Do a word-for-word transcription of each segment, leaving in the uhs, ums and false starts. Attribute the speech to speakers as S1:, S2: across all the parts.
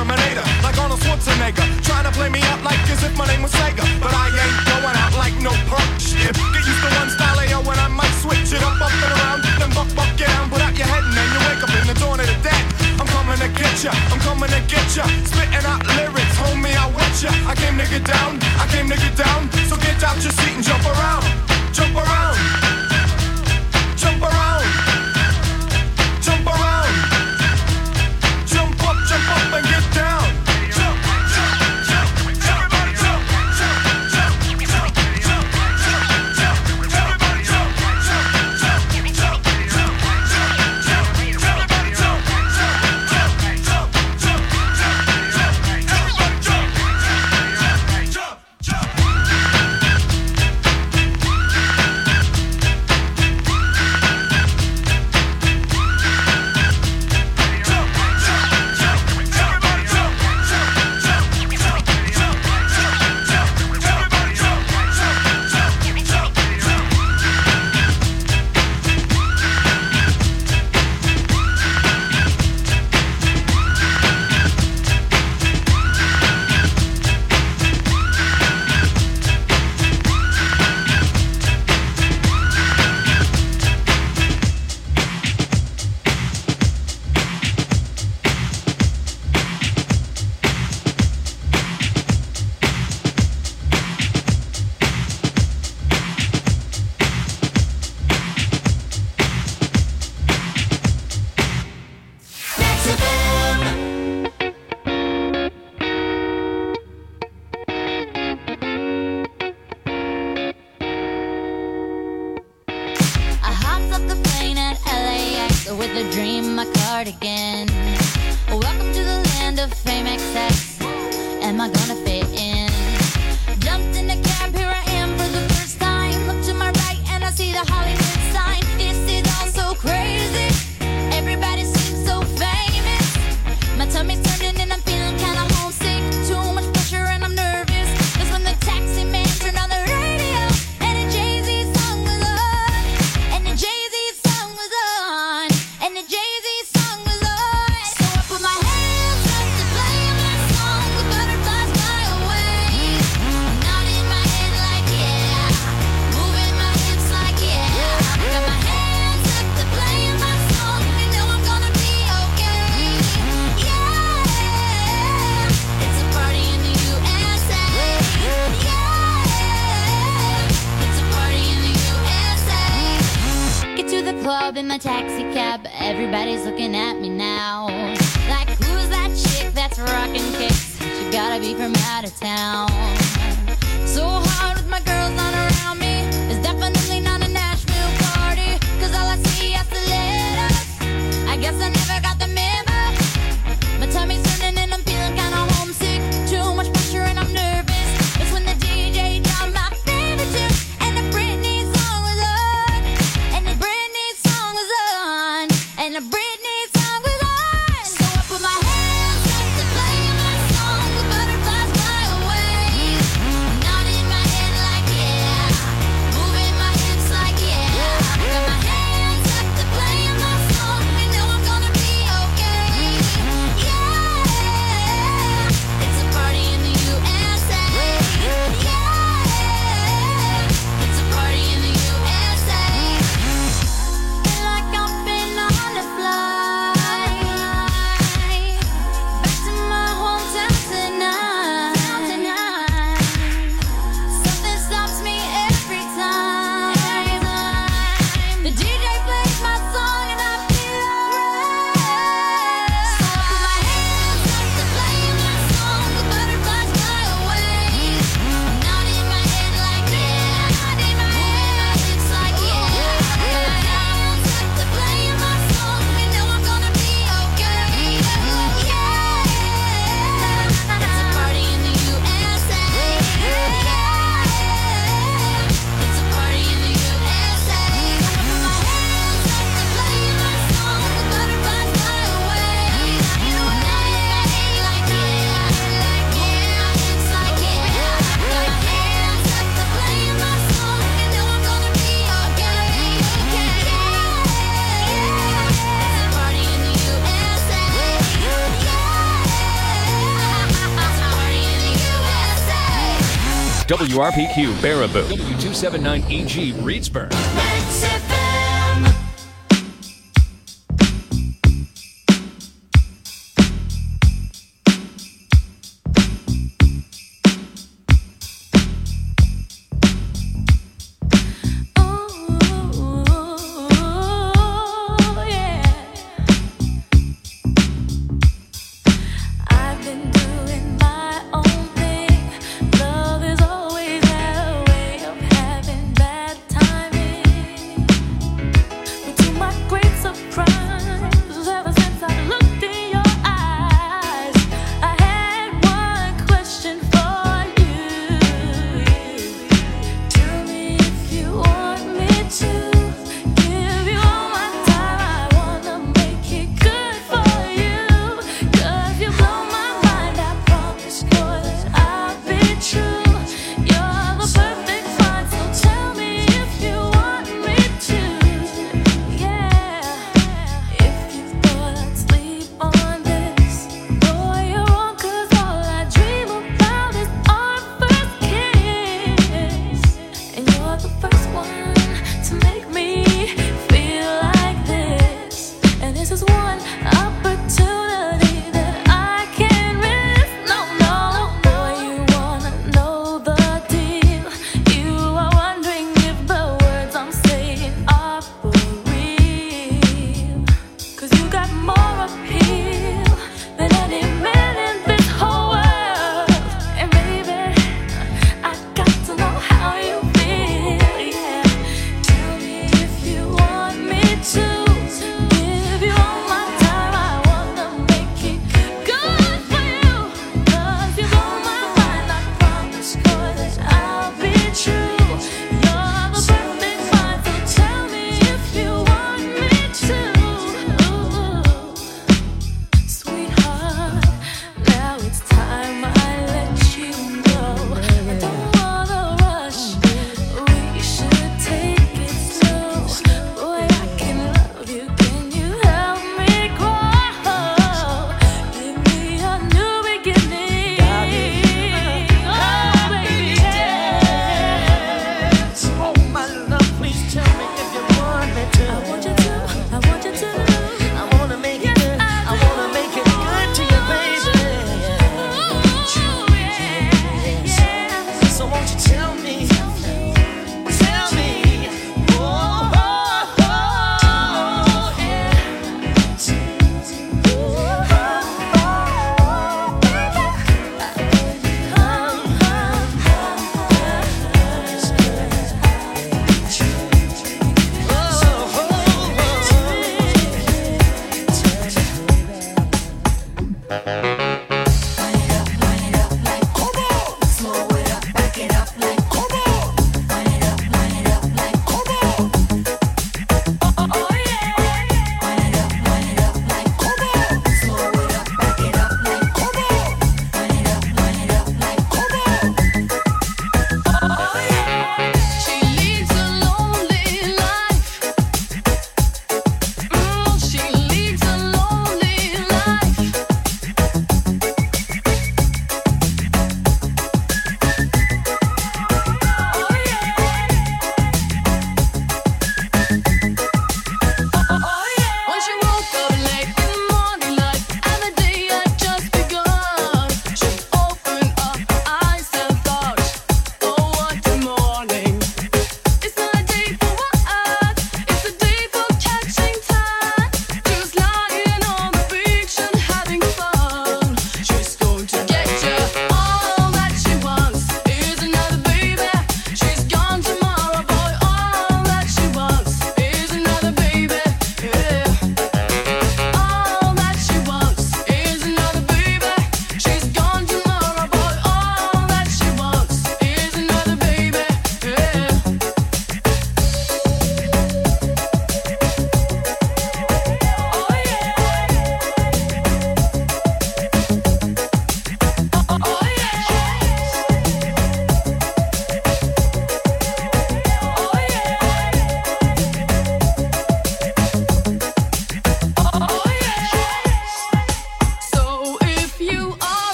S1: Terminator, like Arnold Schwarzenegger. Trying to play me out like as if my name was Sega. But I ain't going out like no punk shit. Get used to one style, yo, when I might switch it up, up and around. Then buck, buck, get down, put out your head and then you wake up in the dawn of the dead. I'm coming to get ya, I'm coming to get ya. Spitting out lyrics, homie, I wet ya. I came to get down, I came to get down. So get out your seat and jump around. Jump around. Jump around. Jump around. Jump up, jump up and get down. Jump, jump, jump. Everybody jump, jump, jump, jump, jump, jump, jump. Everybody jump, jump, jump, jump, jump, jump, jump. Everybody jump, jump, jump, jump, jump, jump. Everybody jump, jump, jump, jump.
S2: I hopped off the plane at L A X with a dream, my cardigan. Welcome to the land of fame X X. Am I gonna fit in? Jumped in the cab, here I am for the first time. Look to my right and I see the Hollywood sign. This is all so crazy. Everybody seems so famous. My tummy's turning and I'm feeling kinda homesick. Too much pressure and I'm nervous. That's when the taxi man turned on the radio and a Jay-Z song was on. And the Jay-Z song was on. And the Jay-Z song was on. So I put my hands up to play my song. The butterflies fly away. Nodding my head like yeah. Moving my hips like yeah. Got my hands up to play my song. You know I'm gonna be okay. Yeah. It's a party in the U S A. Yeah. It's a party in the U S A. Get to the club in my taxi cab. Everybody's looking at me now. Like, who's that chick that's rocking kicks? She gotta be from out of town. So hard with my girls on around me. It's definitely not a Nashville party. Cause all I see is stilettos. I guess I never got the memo. My tummy's turning and I'm feeling kinda homesick. Too much pressure and I'm nervous. That's when the D J dropped my favorite tune. And the Britney song was on. And the Britney song was on. And the Britney song was on. So I put my hands up to play my song. The butterflies fly away. Nodding my head like yeah. Moving my hips like
S3: W R P Q Baraboo, W two seventy-nine E G Reedsburg.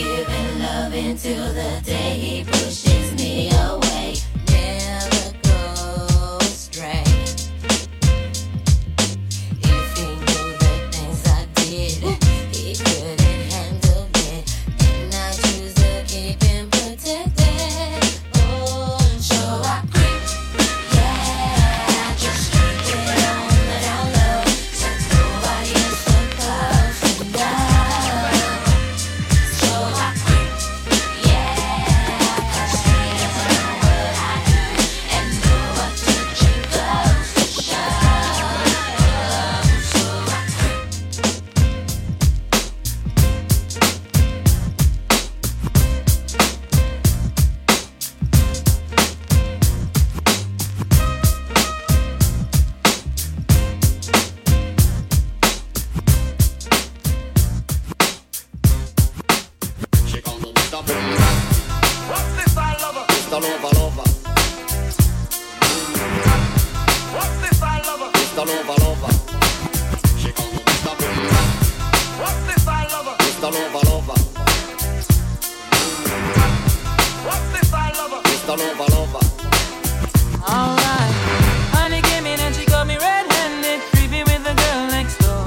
S2: giving love until the day he pushes me away. Never go astray. If he knew the things I did, he couldn't handle it, and I choose to keep him protected. Oh, so I quit, yeah, I just keep it on that I love, since nobody is supposed to know. So I quit, yeah, 'cause he doesn't know what I do, and know what to drink goes to show. So I quit.
S4: She come with the boom bap,
S1: What's this I lover?
S4: it's the lover lover,
S1: What's this I lover?
S4: it's the lover lover. She come with the boom bap,
S1: What's this I lover?
S4: it's the lover lover,
S1: What's this I lover?
S4: it's the lover lover.
S5: Alright, honey came in and she got me red-handed, creepy with the girl next door.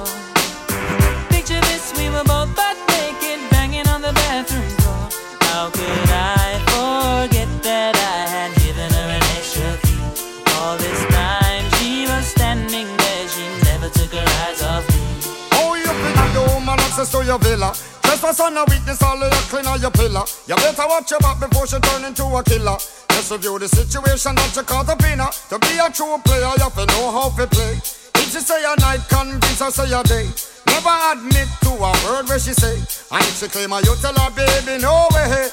S5: Picture this, we were both butt naked, banging on the bathroom door. How could I forget that I had given her an extra key? All this time she was standing there, she never took her eyes off me.
S1: Oh, you think the woman access to your villa? Trespass on a witness, all of your clean on your pillar. You better watch your back before she turn into a killer. Just review the situation that you caught up in her. To be a true player, you have to know how to play. If she say a night, convince her say a day. Never admit to a word where she say. And if she claim her, you tell her, baby, no way.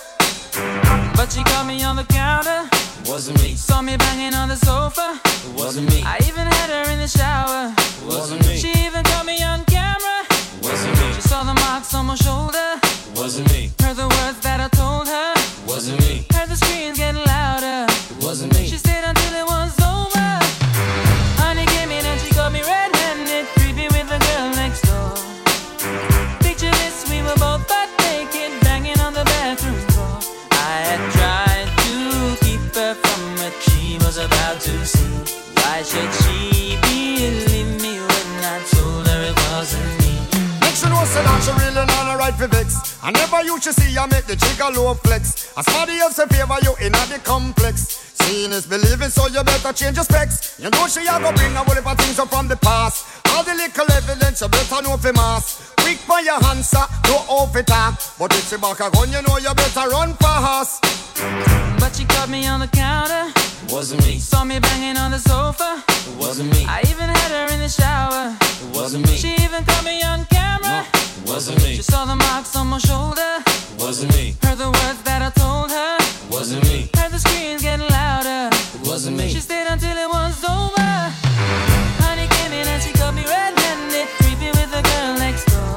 S5: But she caught me on the counter,
S4: Wasn't me,
S5: saw me banging on the sofa.
S4: wasn't me,
S5: I even had her in the shower.
S4: wasn't me,
S5: She even caught me on camera.
S4: wasn't me,
S5: She saw the marks on my shoulder,
S4: wasn't me,
S5: heard the words that I told her,
S4: wasn't me,
S5: heard the screams getting louder.
S4: wasn't me.
S5: She stayed until it was over. Honey came in and she got me red-handed, creepy with the girl next door. Picture this, we were both butt naked, banging on the bathroom door. I had tried to keep her from what she was about to see. Why should she believe me when I told her it wasn't me?
S1: Make sure know say that she really not a right for vex. I never used to see you make the jigger low flex. As somebody else in favor you in the complex. Seeing is believing, so you better change your specs. You know she a go bring a whole heap of things up from the past. All the little evidence you better know for mass. Quick for your answer, no off it talk. But if she back a gun, you know you better run fast.
S5: But she caught me on the counter,
S4: Wasn't me,
S5: saw me banging on the sofa.
S4: it wasn't me,
S5: I even had her in the shower.
S4: it wasn't me,
S5: She even caught me on camera.
S4: it wasn't me,
S5: She saw the marks on my shoulder,
S4: it wasn't me,
S5: heard the words that I told her,
S4: it wasn't me,
S5: heard the screams getting louder.
S4: it wasn't me.
S5: She stayed until it was over. Honey came in and she got me red-handed, creepy with the girl next door.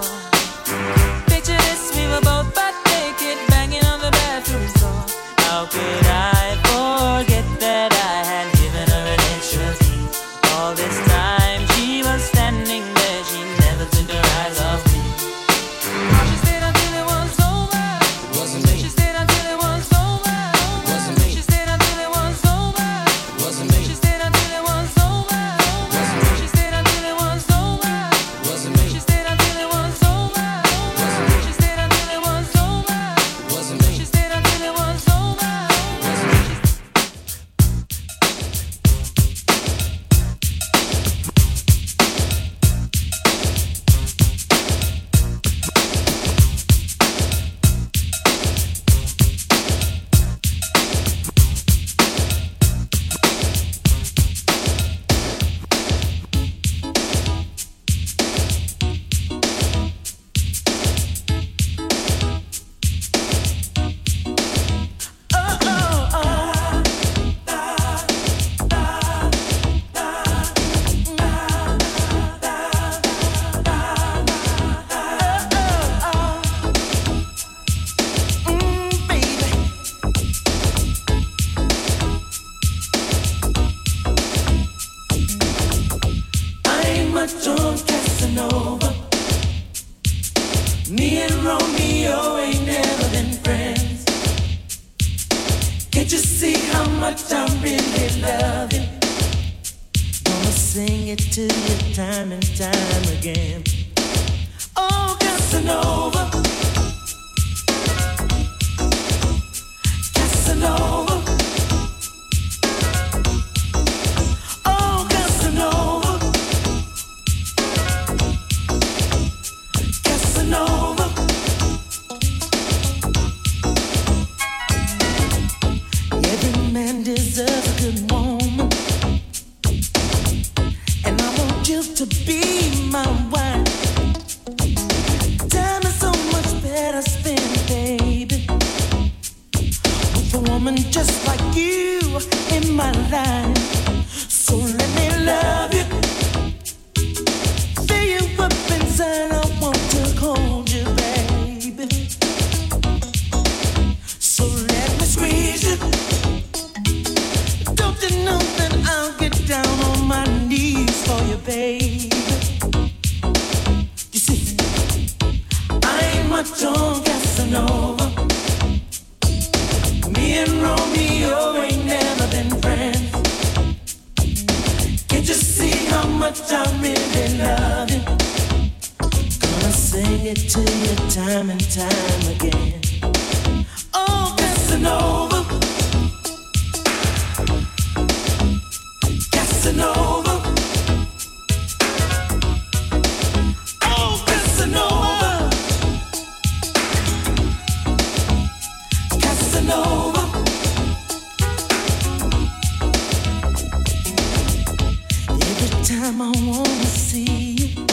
S5: Picture this, we were both butt naked, banging on the bathroom door. How could I forget that I had given her an extra key? All this time she was standing there, she never took her eyes off me. She stayed until it was over.
S4: It wasn't me,
S6: sing it to you time and time again. Oh, Casanova, Casanova, oh, Casanova, Casanova. Every man deserves a good woman, and I want you to be my wife. Time is so much better spent, baby, with a woman just like you in my life. So let me love you, fill you up inside. I want to hold you, baby. So let me squeeze you. Don't you know that I'll get down on my knees for you, baby? You see, I ain't much on Casanova. Me and Romeo ain't never been friends. Can't you see how much I really love you? Gonna sing it to you time and time again. Oh, Casanova, Casanova, oh, Casanova, Casanova. Every time I wanna see you,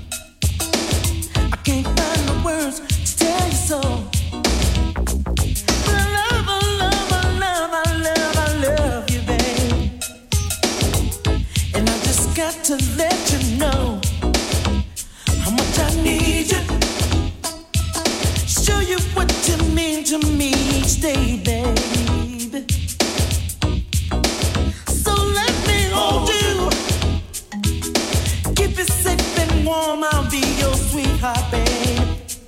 S6: I can't find the words to tell you so. But I love, I love, I love, I love, I love you, babe. And I just got to let you know how much I need you. Show you what you mean to me each day, baby. So let me hold you, keep it safe and warm. I'll be your sweetheart, baby.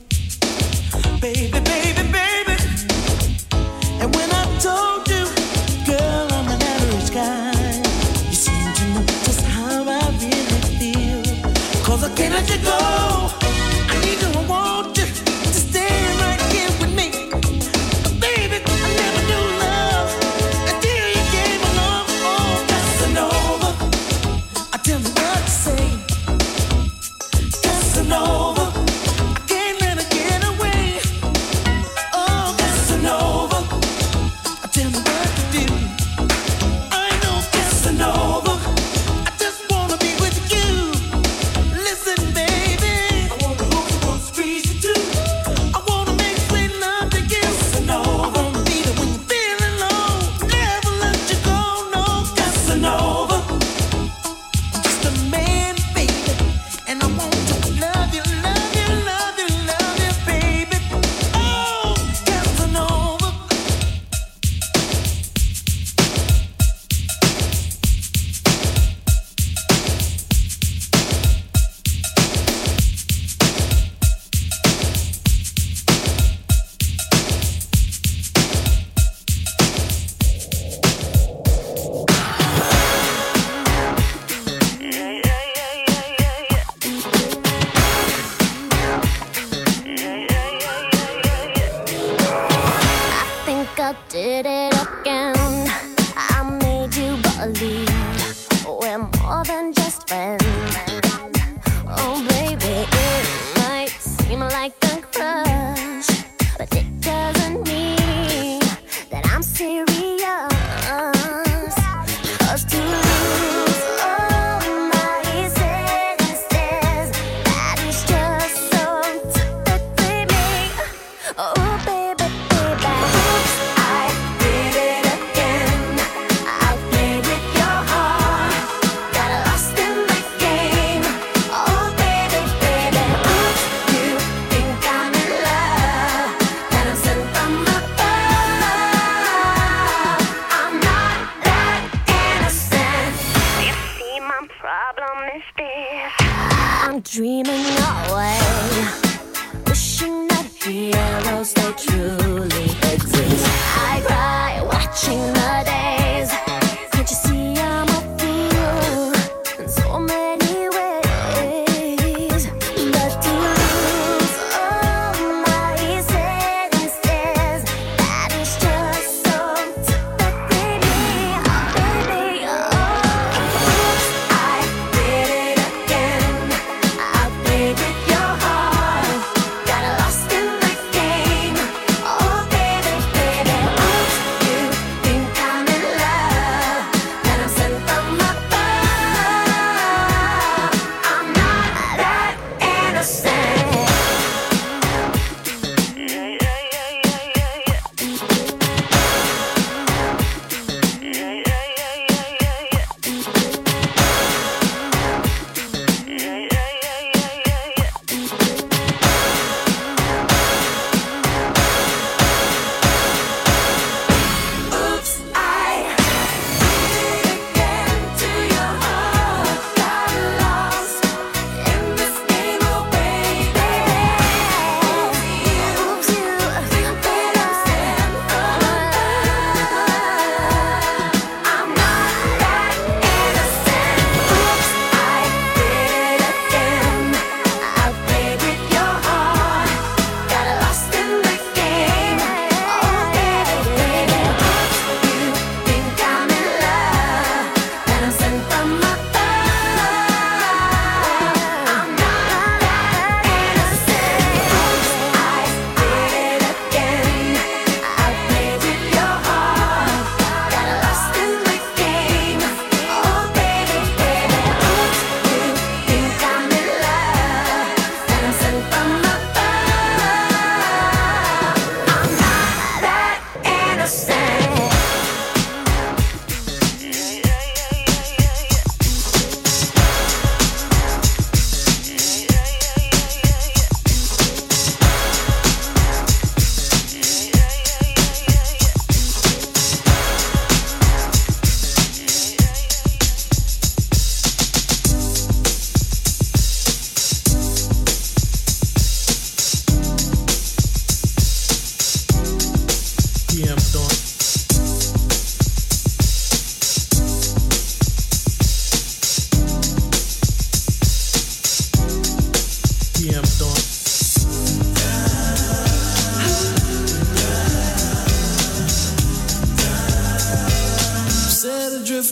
S6: Baby, baby, baby. And when I told you, girl, I'm an average guy, you seem to know just how I really feel. Cause I can't let you go. I need you, I want you to stay right here with me. But baby, I never knew love until you came along. Oh, Casanova, I tell you what to say. Casanova, I can't let her get away. Oh, Casanova, I tell you what to do. I know Casanova, I just wanna be with you. Listen, baby, I wanna hold you, wanna squeeze you too. I wanna make sweet love to you. Casanova, I wanna be there when you're feeling low. Never let you go, no, Casanova. I'm just a man, baby, and I want to love you, love you, love you, love you, baby. Oh, Casanova.
S2: I think I did it again. I made you believe we're more than just friends. Oh, baby, it might seem like a crush, but it doesn't mean that I'm serious. 'Cause to lose all my senses, that is just so typically me. Oh, baby, baby, oops, I did it again. I played with your heart, got lost in the game. Oh, baby, baby, oops, you think I'm in love, that I'm sent from above. I'm not that innocent. You see, my problem is this: I'm dreaming away, wishing that heroes they truly exist. I cry watching the days. Can't you see I'm a fool? And so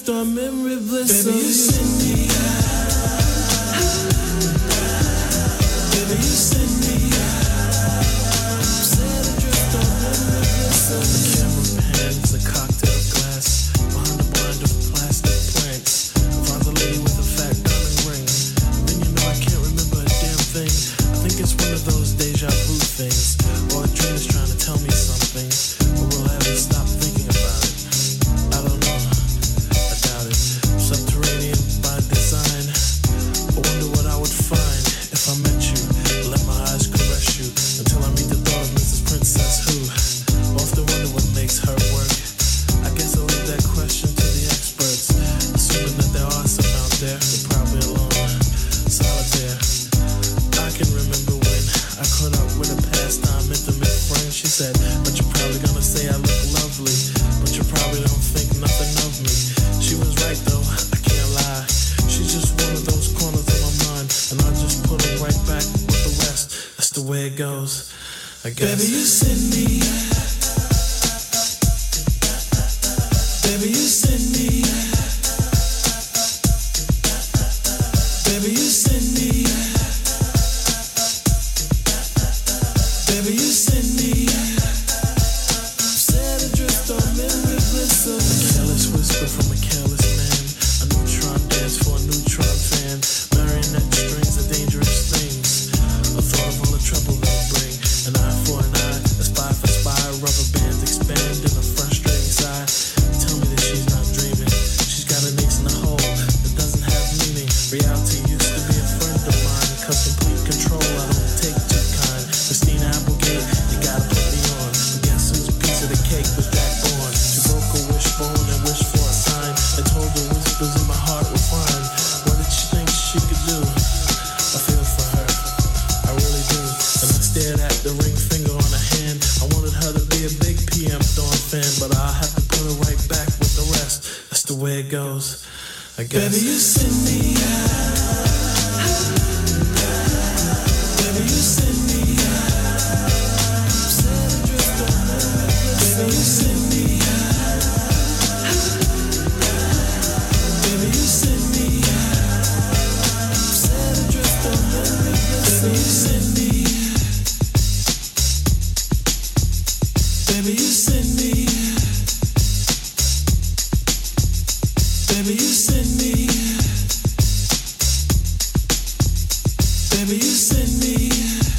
S6: adrift on memory bliss. Baby, you send me out. Baby, you send me out. Set adrift on memory bliss. The camera pans a cocktail glass behind the blind of plastic planks. I found a lady with a fat diamond ring. Then you know I can't remember a damn thing. I think it's one of those deja vu things, or a dream is trying to tell me something, but will I ever stop thinking about it? I don't know. I doubt it. Subterranean by design. I wonder what I would find if I met you. Let my eyes caress you until I meet the thought of Missus Princess who often wonder what makes her work. I guess I'll leave that question to the experts, assuming that there are some out there. They're probably alone, solitaire. I can remember when I caught up with a pastime intimate friend. She said, but you're probably gonna say I look lovely, but you probably don't think nothing of me. She was right though, I can't lie. She's just one of those corners of my mind, and I'll just put her right back with the rest. That's the way it goes, I guess. Baby, you send me. Baby, you send me. Baby, you send me. Baby, you send me. Set adrift on memory bliss of a careless whisper from a careless man. A neutron dance for a neutron fan. Marionette strings are dangerous things. A thought of all the trouble they bring. An eye for an eye, a spy for spy. Rubber bands expand in a frustrating sigh. Tell me that she's not dreaming. She's got an ace in the hole that doesn't have meaning. Reality used to be a friend of mine. Cause complete control I don't take too kind. Christina Applegate, you gotta put me on. But guess whose piece of the cake was Jack Bourne? She broke a wishbone and wished for a sign, and told the whispers in my heart were fine. What did she think she could do? I feel for her, I really do. And I stared at the ring finger on her hand. I wanted her to be a big P M Dawn fan, but I'll have to put her right back with the rest. That's the way it goes, I guess. Baby, you send me out. Baby, you send me out. Set adrift on memory bliss. Baby, you send me out. Baby, you send me out. Set adrift on memory bliss. Baby, you send me. Baby, you send me. Baby, you send me. Baby, you send me.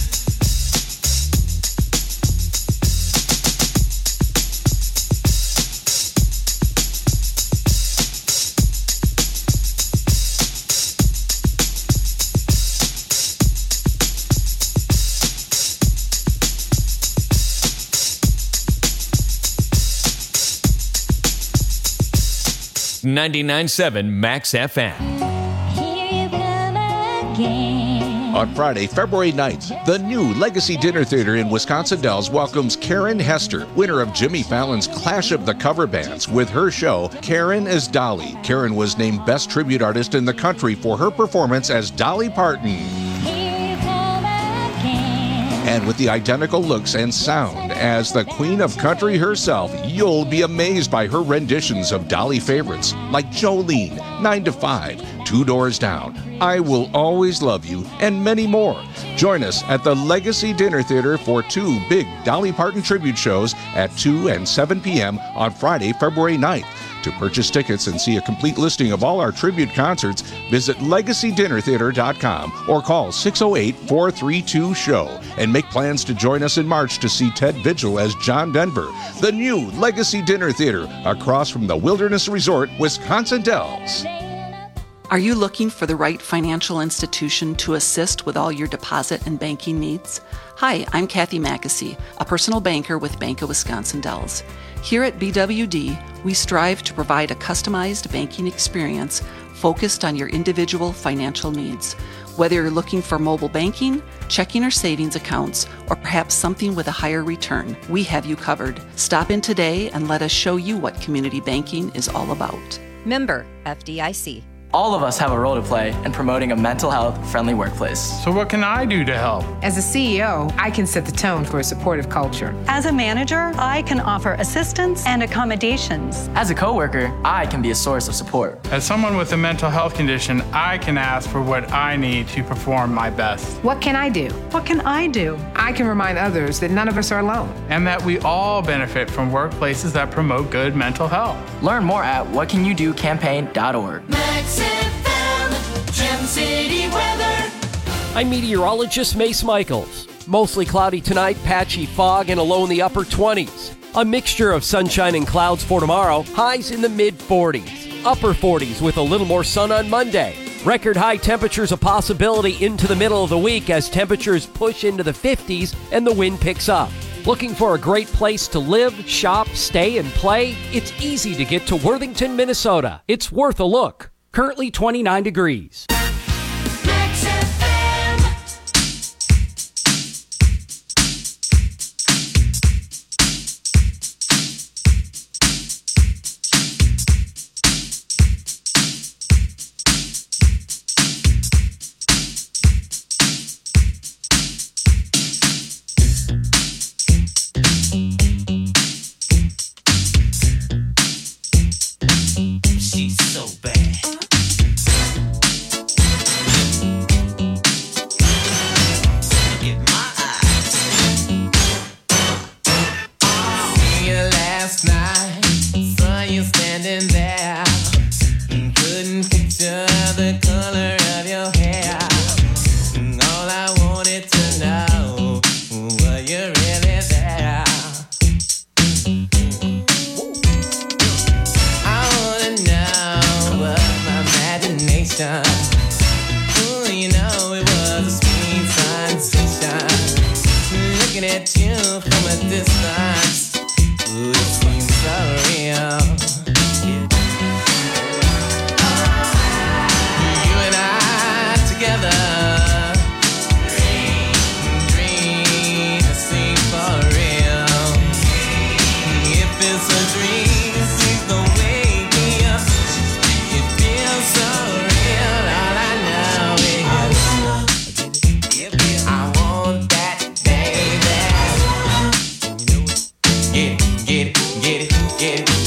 S3: ninety-nine point seven Max F M.
S2: Here you come again.
S7: On Friday, February ninth, the new Legacy Dinner Theater in Wisconsin Dells welcomes Karen Hester, winner of Jimmy Fallon's Clash of the Cover Bands, with her show, Karen as Dolly. Karen was named Best Tribute Artist in the country for her performance as Dolly Parton.
S2: Here you come again.
S7: And with the identical looks and sound as the Queen of Country herself, you'll be amazed by her renditions of Dolly favorites like Jolene, nine to five, Two Doors Down, I Will Always Love You, and many more. Join us at the Legacy Dinner Theater for two big Dolly Parton tribute shows at two and seven p.m. on Friday, February ninth. To purchase tickets and see a complete listing of all our tribute concerts, visit legacy dinner theater dot com or call six oh eight, four three two, show and make plans to join us in March to see Ted Vigil as John Denver. The new Legacy Dinner Theater across from the Wilderness Resort, Wisconsin Dells.
S8: Are you looking for the right financial institution to assist with all your deposit and banking needs? Hi, I'm Kathy Mackesy, a personal banker with Bank of Wisconsin Dells. Here at B W D, we strive to provide a customized banking experience focused on your individual financial needs. Whether you're looking for mobile banking, checking or savings accounts, or perhaps something with a higher return, we have you covered. Stop in today and let us show you what community banking is all about.
S9: Member F D I C. All of us have a role to play in promoting a mental health friendly workplace.
S10: So what can I do to help?
S11: As a C E O, I can set the tone for a supportive culture.
S12: As a manager, I can offer assistance and accommodations.
S9: As a coworker, I can be a source of support.
S10: As someone with a mental health condition, I can ask for what I need to perform my best.
S11: What can I do?
S12: What can I do?
S11: I can remind others that none of us are alone.
S10: And that we all benefit from workplaces that promote good mental health.
S9: Learn more at what can you do campaign dot org.
S6: Max F M, Gem City weather.
S13: I'm meteorologist Mace Michaels. Mostly cloudy tonight, patchy fog, and a low in the upper twenties. A mixture of sunshine and clouds for tomorrow, highs in the mid forties. Upper forties with a little more sun on Monday. Record high temperatures a possibility into the middle of the week as temperatures push into the fifties and the wind picks up. Looking for a great place to live, shop, stay, and play? It's easy to get to Worthington, Minnesota. It's worth a look. Currently twenty-nine degrees.
S6: Max F M. She's so bad. Get my eyes. Seen you last night, saw you standing there. Couldn't picture the color of your hair. All I wanted to know, were you really there? I wanna know what my imagination. Ooh, you know it was a sweet sensation. Looking at you from a distance, ooh, it seems so real. You and I together, dream, dream, it seems for real. If it's a dream, please don't wake me up. It feels so real. All I know is I want that baby. Get it, get it, get it, get it.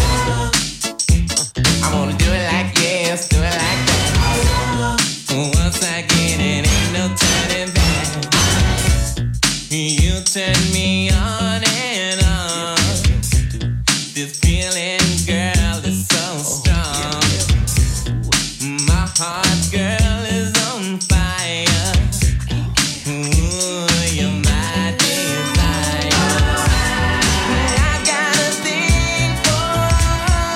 S6: I wanna do it like yes, do it like that. Once I get it, ain't no turning back. You turn me on and on. This feeling, girl, is so strong. My heart, girl, is on fire. Ooh, you're my desire. I got a thing for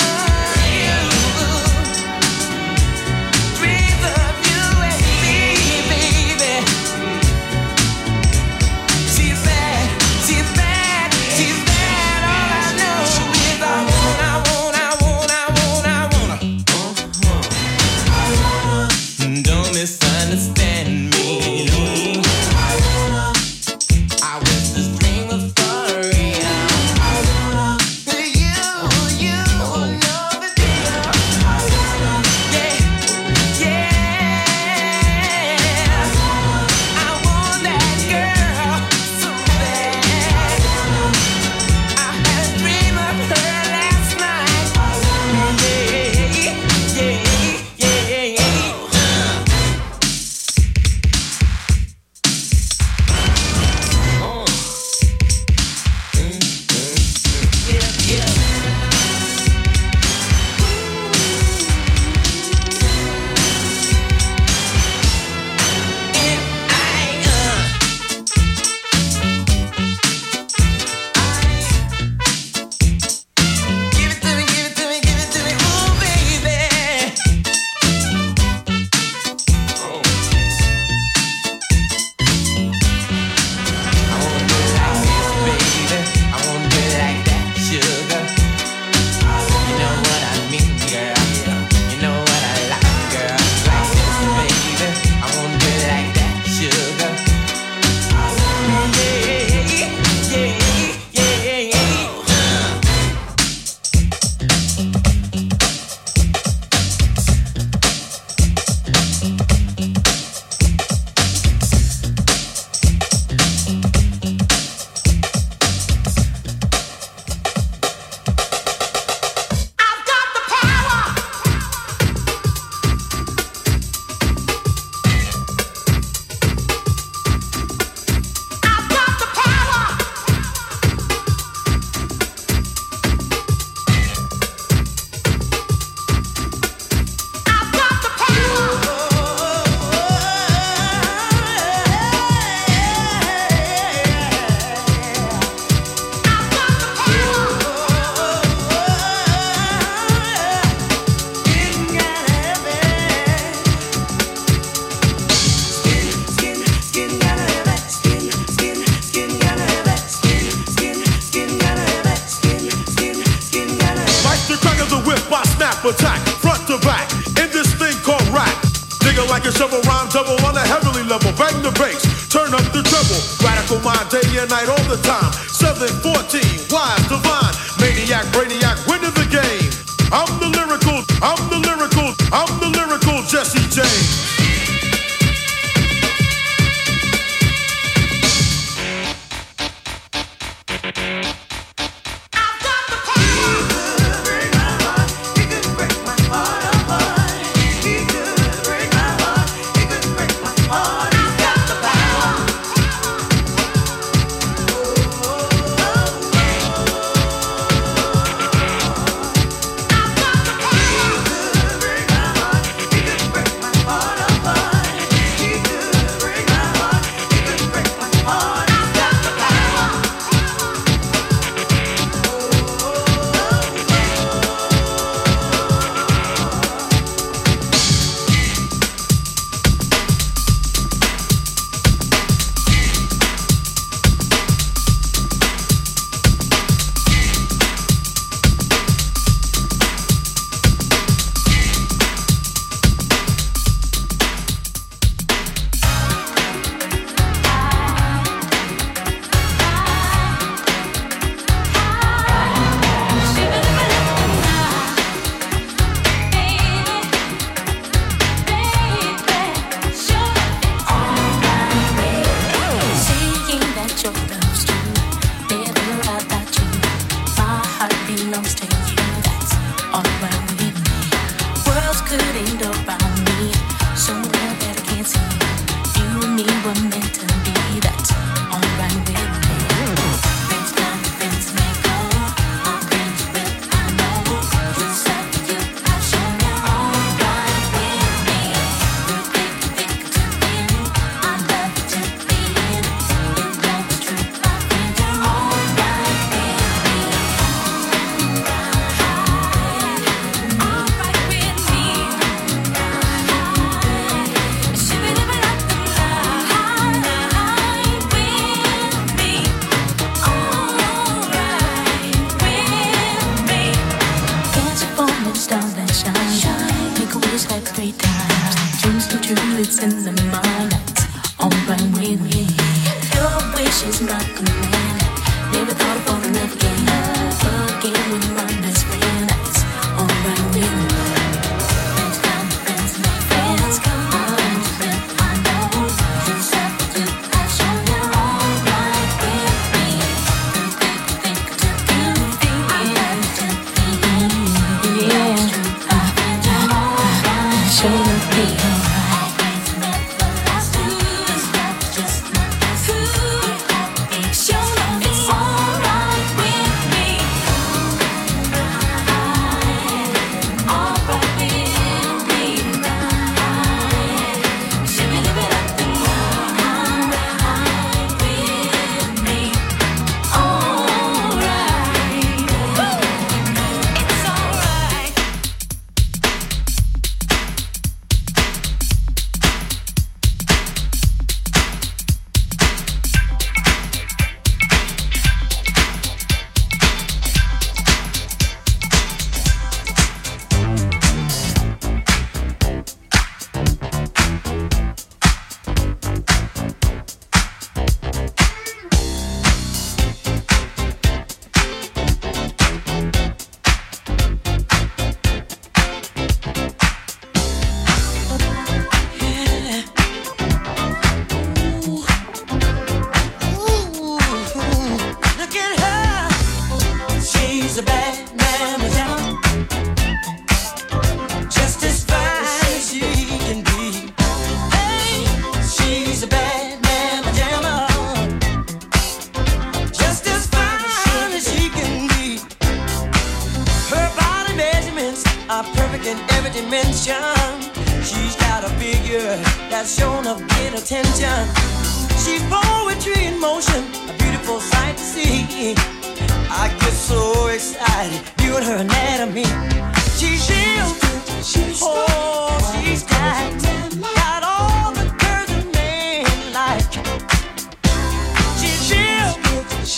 S14: snap attack, front to back, in this thing called rap. Digger like a shovel, rhyme double on a heavenly level. Bang the bass, turn up the treble. Radical mind, day and night, all the time. seven fourteen, wise, divine, maniac, brainiac, winning the game. I'm the lyrical, I'm the lyrical, I'm the lyrical Jesse James.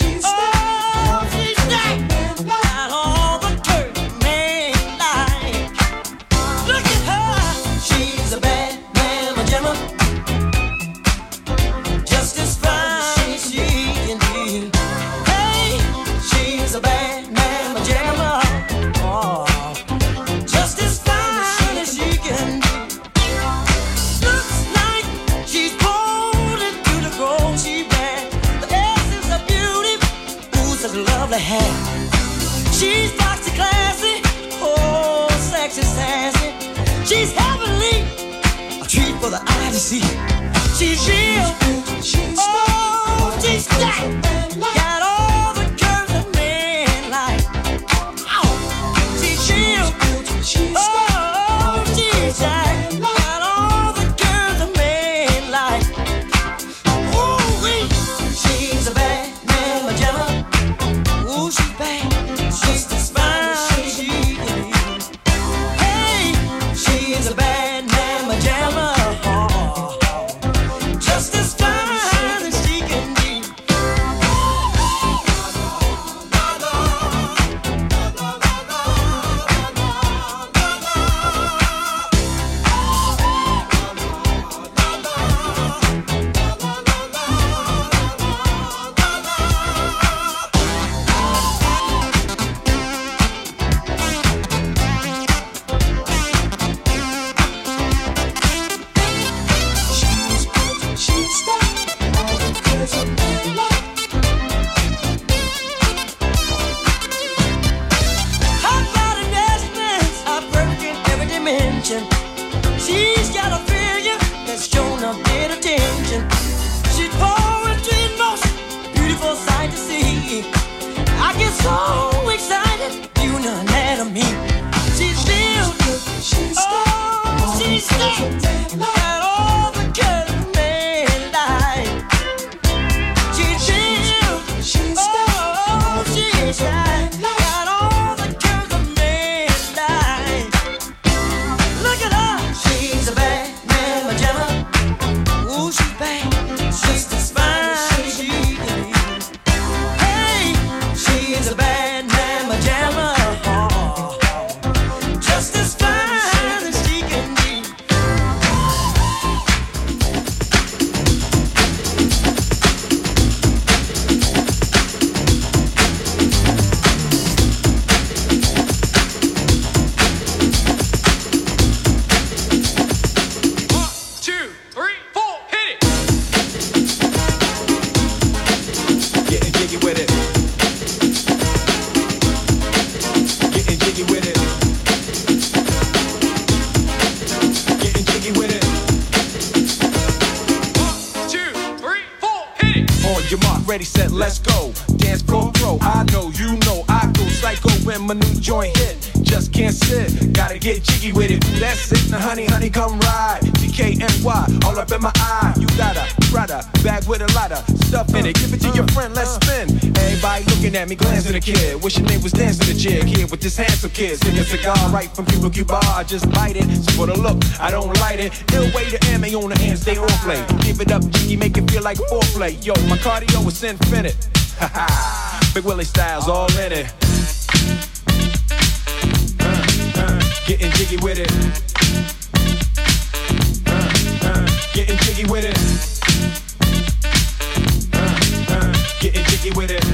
S6: She's got all the curtain man light. a bad man, my jamma. Oh, just as fine as she can be. Looks like she's pulled into the gold she ran. The essence of beauty, ooh, such lovely hair. She's foxy, classy, oh, sexy, sassy. She's heavenly, a treat for the eye to see. She's real, oh, she's stacked. Got all the curves that men like. Oh, she's real, oh, she's stacked. Got all the curves that men like. Ooh, wee. She's a bad man, my gemma. Ooh, she's bad. Just as fine as she can be. Hey, she's a bad man, my jamma. Just as fine as she can be. She's got a figure that's shown a bit of attention. She's poetry in motion, beautiful sight to see. I get so excited, you know that of me. She's still, oh, she's still got all the curves men like. She's still, oh, she's got all the curves men like. Look at her, she's a bad man, my gemma. Ooh, she's bad, just as fine as she can be. Hey, she's a bad man, my gemma. Just as fine as she can be.
S15: Ready, set, let's go. Dance pro pro. I know, you know, I go psycho when my new joint hit. Just can't sit, gotta get jiggy with it. Ooh, that's it. Now, honey, honey, come ride. D K N Y, all up in my eye. You got a Prada bag with a lot of stuff in it. Give it to your friend, let's spin. Everybody looking at me, glancing at the kid. Wishing they was dancing the jig here with this handsome kid. Sing a cigar right from Cuba Cuba. I just bite it. So for the look, I don't light it. Ill way to M A on the end, stay on play. Give it up, jiggy, make it feel like foreplay. Yo, my cardio is infinite. Ha ha, Big Willie Styles all in it. Uh, uh, getting jiggy with it. Uh, uh, getting jiggy with it. Uh, uh, getting jiggy with it.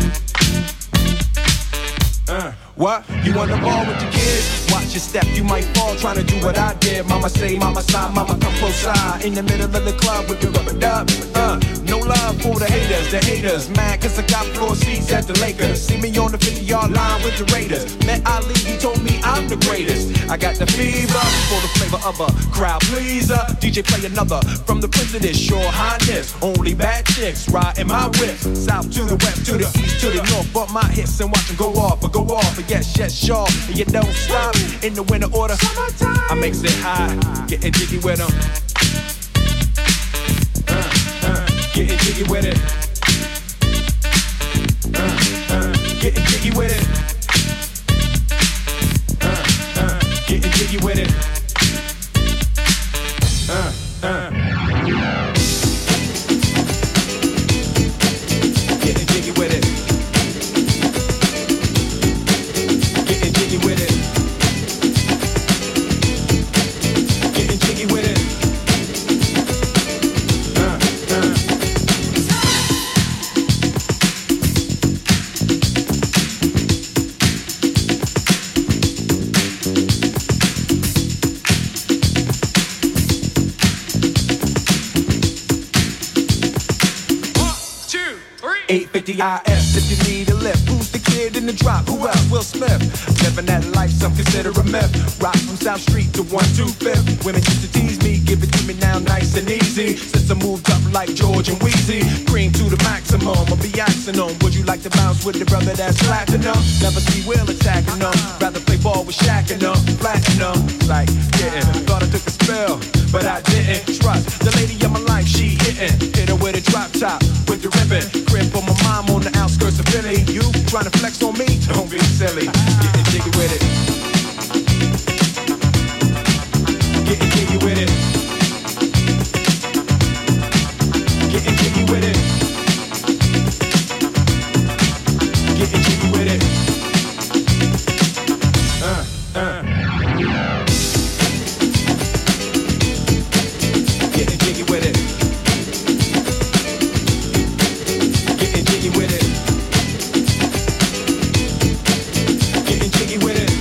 S15: Uh, what? You wanna ball with the kids? Watch your step, you might fall trying to do what I did. Mama say, mama side, mama come close side. In the middle of the club with the rubber dub. Uh, no love for the haters, the haters. Mad cause I got floor seats at the Lakers. See me on the fifty yard line with the Raiders. Met Ali, he told me I'm the greatest. I got the fever for the flavor of a crowd pleaser. D J play another from the Prince of this Your Highness. Only bad chicks riding my whip. South to the west, to the east, to the north. Bump my hips and watch them go off, but go off. But yes, yes, sure. And you don't stop in the winter order. I makes it high, getting jiggy with them. Uh, uh, getting jiggy with it. Uh, uh, getting jiggy with it. Uh, uh, getting jiggy with it. Uh, uh. Getting jiggy with it. Getting jiggy with it. Getting jiggy with it. Uh, uh. C I S if you need a lift. Who's the kid in the drop? Who else? Will Smith. Living that life, some consider a myth. Rock from South Street to one two fifth. Women used to tease me, give it to me now nice and easy. Since I moved up like George and Wheezy, cream to the maximum. I'll be asking them, would you like to bounce with the brother that's platinum? Never see Will attacking them. Rather play ball with Shaq and them. Platinum, like getting. Thought I took a spell, but I didn't. Trust the lady of my life, she hitting. Hit her with a drop top, with the ribbon. Crib for my mom on the outskirts of Philly. You trying to flex on me? Don't be silly. Getting jiggy with it. Getting jiggy with it. Getting jiggy with it. Getting jiggy with it. Uh, uh. Getting jiggy with it. Getting jiggy with it. Getting jiggy with it.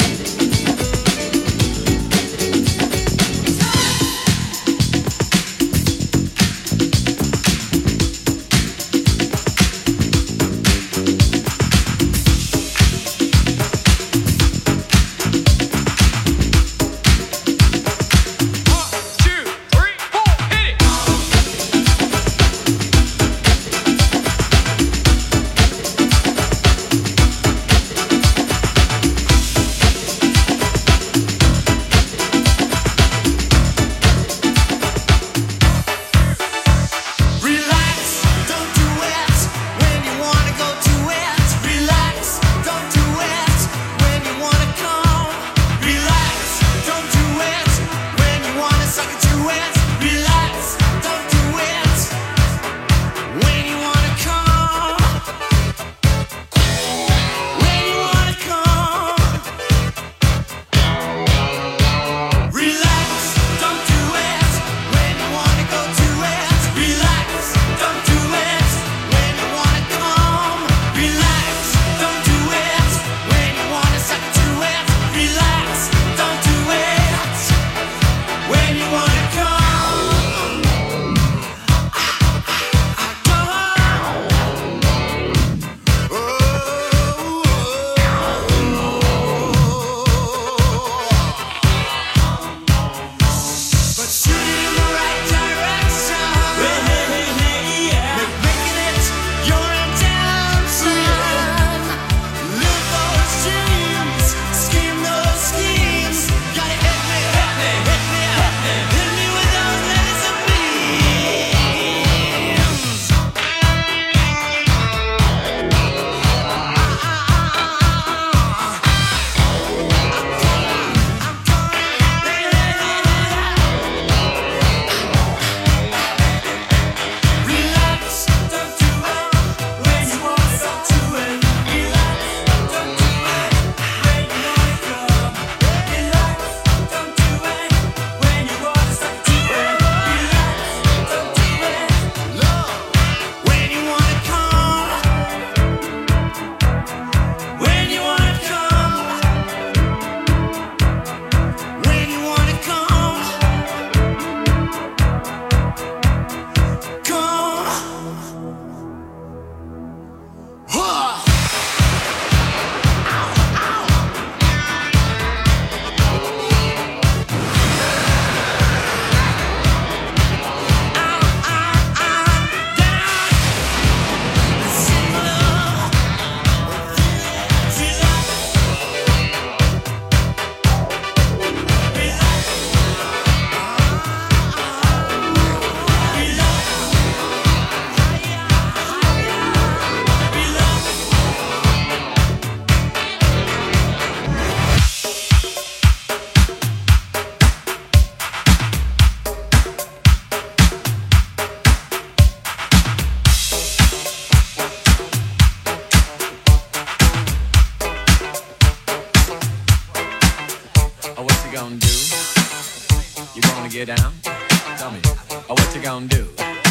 S16: get down? Tell me, oh, what you gonna do?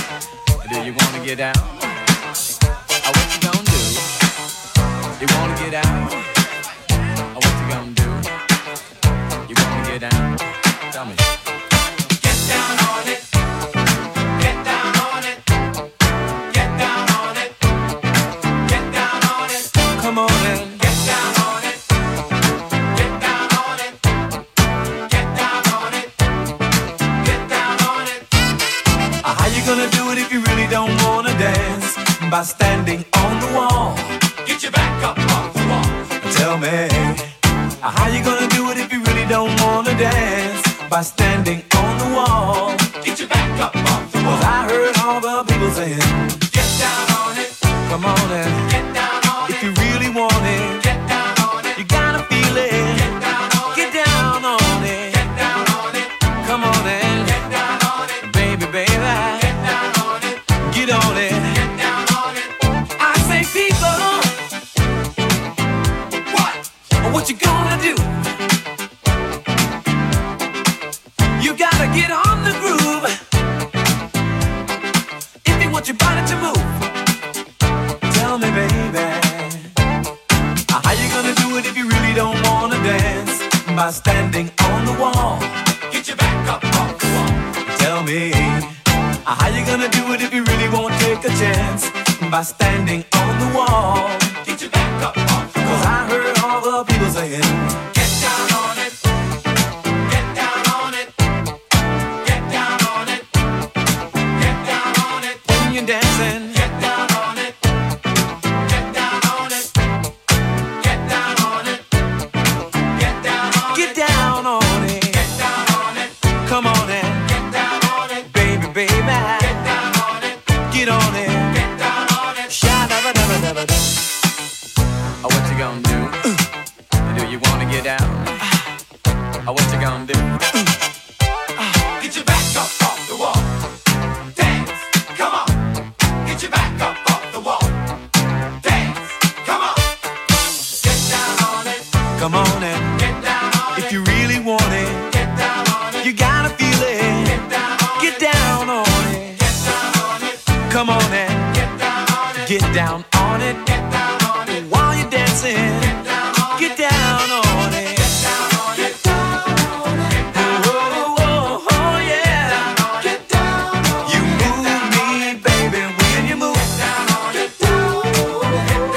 S16: Do you wanna get down? Oh, what you gonna do? You wanna get out? Oh, what you gonna do? You wanna get down? Tell me. Get down on it. Get down on it. Get down on it.
S15: by standing on the wall.
S1: Get your back up off the wall.
S15: Tell me, how you gonna do it if you really don't wanna dance? By standing on the wall.
S1: Get your back up off the wall.
S15: 'Cause I heard all the people saying,
S1: get down on it.
S15: Come on and
S1: get down on
S15: if
S1: it.
S15: you really want it,
S1: get down on it.
S15: you gotta feel it.
S1: Get down on
S15: get down on it.
S1: Get down on it.
S15: Come on and
S1: get down on it.
S15: Baby, baby,
S1: get down on it.
S15: Get on it.
S1: Get down on it.
S15: I say, people,
S1: what?
S15: What you gonna do? You gotta get on the groove if you want your body to move. Tell me, baby, how you gonna do it if you really don't wanna dance? By standing on the wall.
S1: Get your back up off the wall.
S15: Tell me, how you gonna do it if you really won't take a chance? By standing on the wall.
S1: Get your back up off the wall.
S15: 'Cause I heard all the people saying,
S1: get down on it. Get down on it. Get down on it. Get down on it.
S15: When you're dancing,
S1: get down on it. Get down on it. Get down on it. Get down on it.
S15: get down on it.
S1: Get down on it.
S15: Come on and
S1: Get down on it.
S15: baby, baby,
S1: Get down on it.
S15: get on it.
S1: Get down on it.
S15: Sha-da-ba-da-ba-da-ba-da.
S16: Oh, what you gonna do? Do you wanna get down? Oh, what you gonna do?
S1: Get your back up off the wall. Dance, come on. Get your back up off the wall. Dance, come on. Get down on it.
S15: Come on and
S1: Get down on it.
S15: if you really want it,
S1: Get down on it.
S15: you gotta feel it.
S1: Get down on
S15: Get
S1: it.
S15: down on it.
S1: Get down on it.
S15: Come on and
S1: Get down on it.
S15: get down on it.
S1: Get down on it.
S15: While you're dancing,
S1: Get down on it.
S15: get down on it.
S1: Get down on it. Get down on it.
S15: Oh, oh, oh, yeah.
S1: Get down on it.
S15: You move me, baby, when you move.
S1: Get down on it. Get down on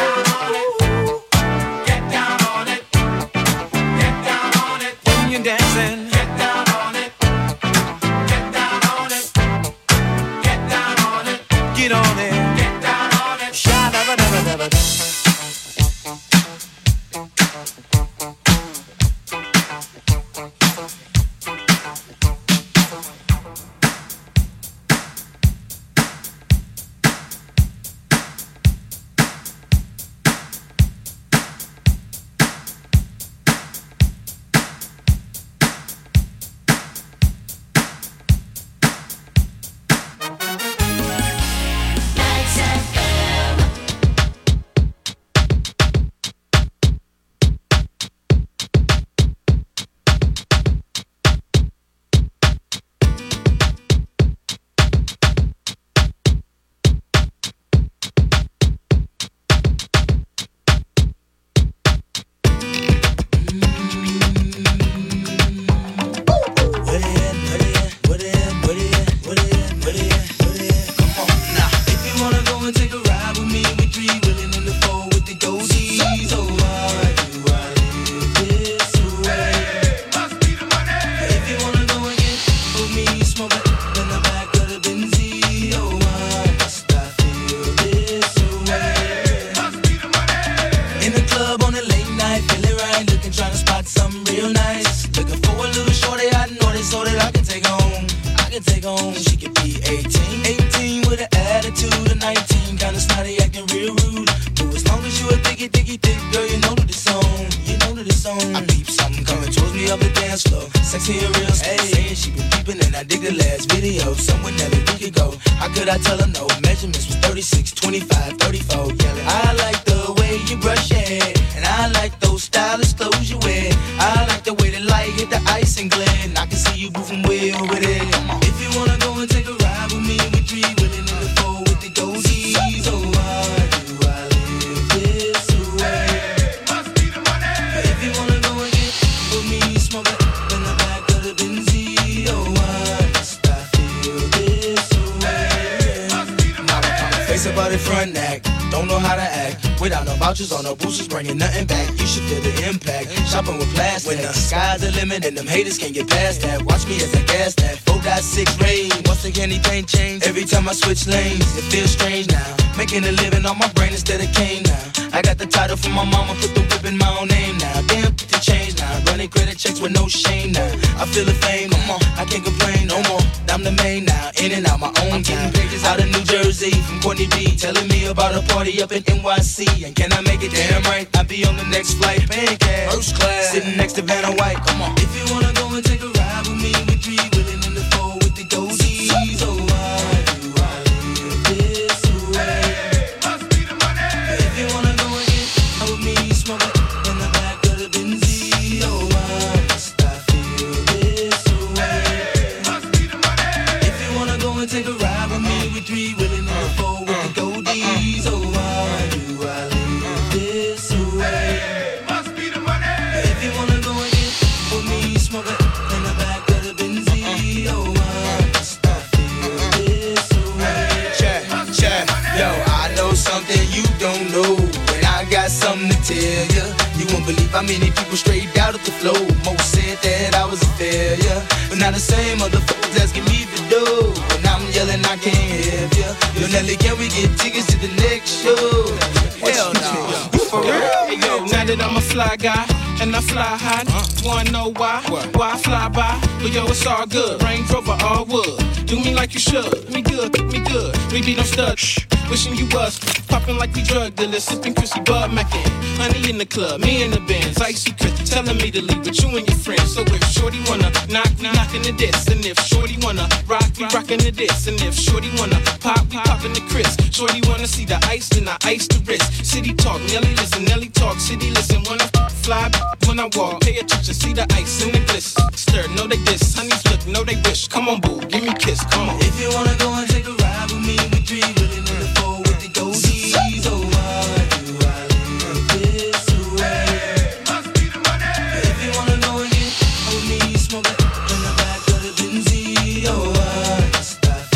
S1: it. Get down on it. Get down on it.
S15: When you're dancing,
S1: Get down on it. Get down on it. Get down on it.
S15: get on it.
S1: Get down on it.
S15: Sha-da-ba-da-ba-da-ba-da.
S6: And them haters can't get past that. Watch me as I gas that. Four
S17: got six range. Once again, anything change every time I switch lanes. It feels strange now, making a living on my brain instead of cane now. I got the title from my mama, put the whip in my own name now. Damn, put the change now, running credit checks with no shame now. I feel the fame, come on, I can't complain no more. I'm the main now, in and out my own time. Pages out of New Jersey from Courtney B, telling me about a party up in N Y C. And can I make it damn right? I'll be on the next flight, pancake, first class, sitting next to Vanna White. Come on, if you wanna go and take a ride with me, with three willing in the four with the goldies. Oh, why do I live this way? Must be the money. If you wanna go and get out with me, smoke it in the back of the Benzie. Oh, why must I feel this way? Must be the money. If you wanna go and take a ride with me, with three willing in the four with the goldies. Oh, why do I live this way? Must be the money. If you wanna go and get with me, smoke it in the back of the Benzie. Oh, why must I feel this way? Check, check, yo, I know something you don't know, and I got something to tell ya. You won't believe how many people straight out of the flow. Most said that I was a failure, but now the same motherfuckers asking me for dough. And I'm yelling I can't help ya. Yo, Nelly, can we get tickets to the next show? Hell no.
S18: For real? Hey, yo, now that I'm a fly guy and I fly high, wanna know why? Why I fly by? But yo, it's all good. Range Rover, all wood. Do me like you should. Me good, me good. We be no stud. Shh. Wishing you was popping like we drug dealers, sipping Chrissy Bud Mackin. Honey in the club, me in the Benz, icy Chris telling me to leave with you and your friends. So if Shorty wanna knock, we knockin' the diss, and if Shorty wanna rock, we rockin' the diss, and if Shorty wanna pop, we poppin' the Chris. Shorty wanna see the ice, then I ice the wrist. City talk, Nelly listen, Nelly talk, city listen. When I fly, when I walk, pay attention, see the ice in the bliss. Stir, know they diss, honeys look, know they wish. Come on, boo, give me a kiss, come on.
S17: If you wanna go and take a ride with me, we three really in the four with the goldies. Oh, why do I live this way? Must be the money. If you wanna go and get with me, smoke it in the back of the Benz.